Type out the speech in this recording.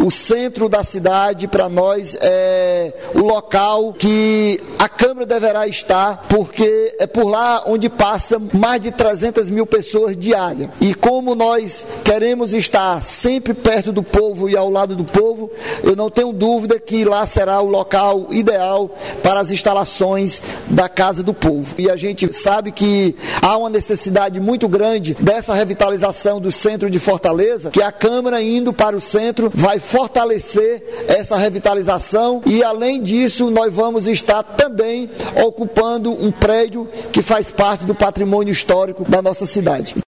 O centro da cidade, para nós, é o local que a Câmara deverá estar, porque é por lá onde passam mais de 300 mil pessoas diárias. E como nós queremos estar sempre perto do povo e ao lado do povo, eu não tenho dúvida que lá será o local ideal para as instalações da Casa do Povo. E a gente sabe que há uma necessidade muito grande dessa revitalização do centro de Fortaleza, que a Câmara, indo para o centro, vai fortalecer essa revitalização e, além disso, nós vamos estar também ocupando um prédio que faz parte do patrimônio histórico da nossa cidade.